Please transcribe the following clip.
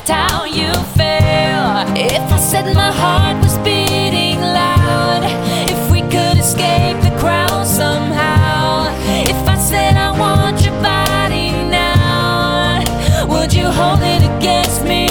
how you feel. If I said my heart was beating